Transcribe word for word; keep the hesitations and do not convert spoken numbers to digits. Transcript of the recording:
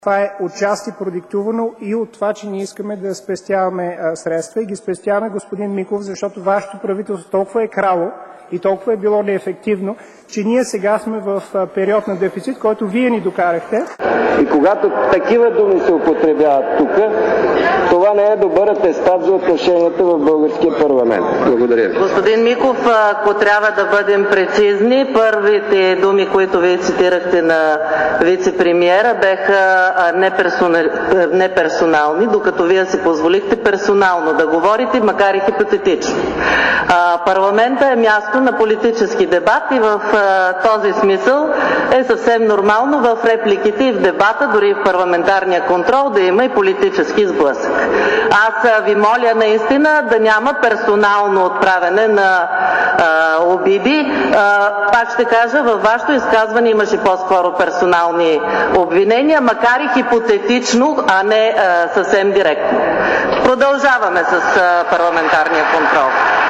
Това е отчасти продиктувано и от това, че ние искаме да спестяваме а, средства и ги спестяваме, господин Миков, защото вашето правителство толкова е крало и толкова е било неефективно, че ние сега сме в а, период на дефицит, който вие ни докарахте. И когато такива думи се употребяват тук, това не е добър атестат за отношенията в българския парламент. Благодаря ви. Господин Миков, ако трябва да бъдем прецизни, първите думи, които вие цитирахте на вице-премиера, бяха неперсонални, докато вие си позволихте персонално да говорите, макар и хипотетично. Парламента е място на политически дебат и в този смисъл е съвсем нормално в репликите и в дебата, дори и в парламентарния контрол, да има и политически сблъсък. Аз ви моля наистина да няма персонално отправяне на а, обиди. А, пак ще кажа, във вашето изказване имаше по-скоро персонални обвинения, макар и хипотетично, а не а, съвсем директно. Продължаваме с а, парламентарния контрол.